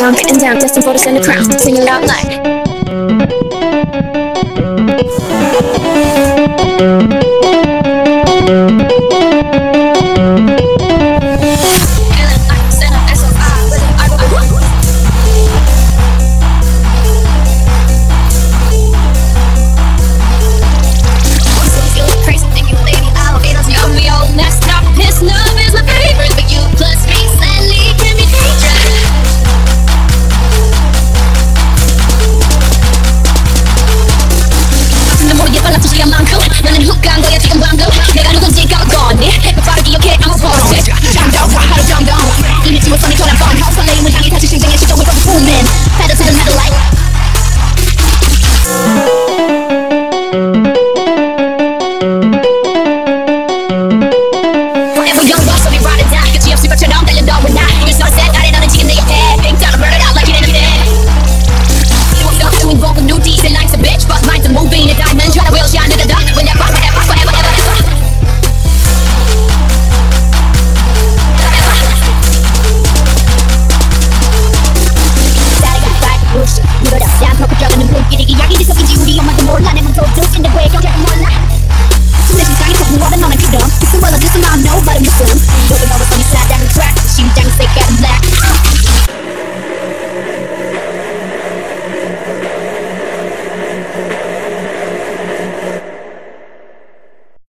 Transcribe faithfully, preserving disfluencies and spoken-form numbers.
down, getting down, destined for the center crown, singing loud like. 나는 훅 간 거야 지금 방금 내가 누군지 까먹었니 빠르게 기억해 I'm a boss 잠정 하루 정정 이미 지못 선이 돌아본 설레임을 향해 다시 신장의 시점을 거듭 보는